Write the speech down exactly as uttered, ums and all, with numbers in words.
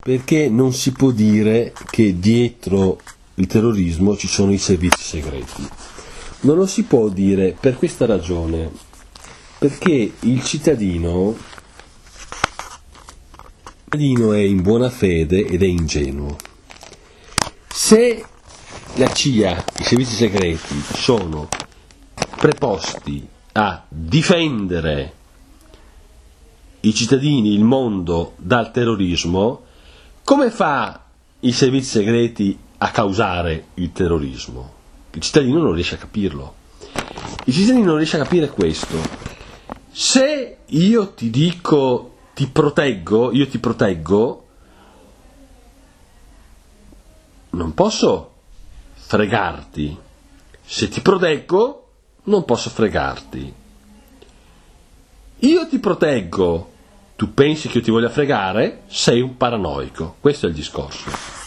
Perché non si può dire che dietro il terrorismo ci sono i servizi segreti. Non lo si può dire per questa ragione, perché il cittadino, il cittadino è in buona fede ed è ingenuo. Se la C I A, i servizi segreti, sono preposti a difendere i cittadini, il mondo dal terrorismo, come fa i servizi segreti a causare il terrorismo? Il cittadino non riesce a capirlo. Il cittadino non riesce a capire questo. Se io ti dico ti proteggo, io ti proteggo, non posso fregarti. Se ti proteggo, non posso fregarti. Io ti proteggo, tu pensi che io ti voglia fregare? Sei un paranoico. Questo è il discorso.